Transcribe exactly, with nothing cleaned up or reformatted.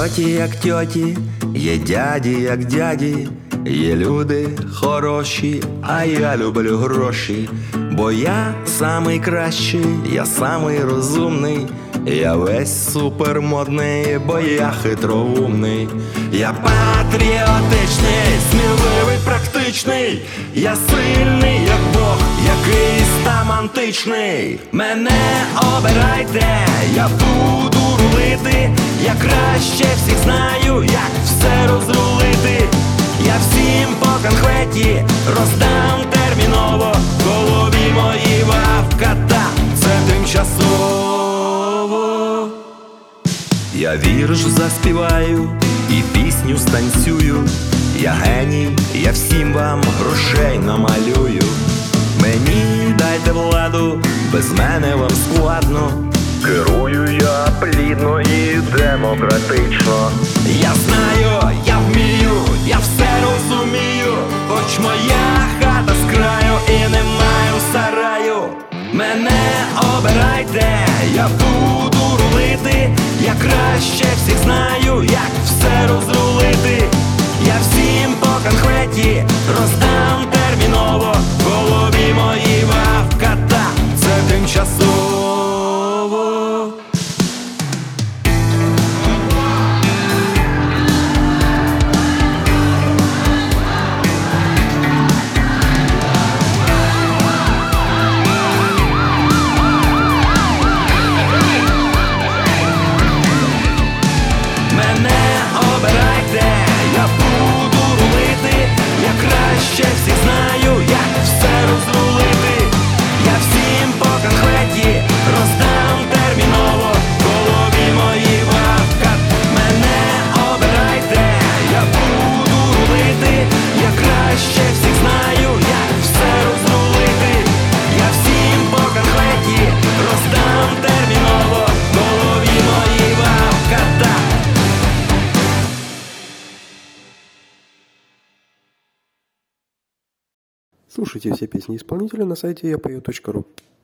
тьоті, як тьоті, є дяді, як дяді, є люди хороші, а я люблю гроші. Бо я самий кращий, я самий розумний, я весь супермодний, бо я хитроумний. Я патріотичний, сміливий, практичний, я сильний, як Бог, якийсь там античний. Мене обирайте, я буду рулити, я краще всіх знаю, як все розрулити. Я всім по конфеті роздам терміново, голові мої вавката, це тимчасово. Я вірш заспіваю і пісню станцюю, я геній, я всім вам грошей намалюю. Мені дайте владу, без мене вам складно, керую я плідно і демократично. Я знаю, я вмію, я все розумію, хоч моя хата з краю і не маю сараю. Мене обирайте, я буду рулити, я краще всіх знаю, як все розрулити. Я всім по конфеті роздам терміново, голові мої вавката, це тимчасово. Ще всіх знаю, як все розрулити. Я всім по конфеті роздам терміново, голові мої вавкат. Мене обирайте, я буду рулити, я краще всіх знаю, як все розрулити. Я всім по конфеті роздам терміново, голові мої вавката. Слушайте все песни исполнителя на сайте я пою точка ру.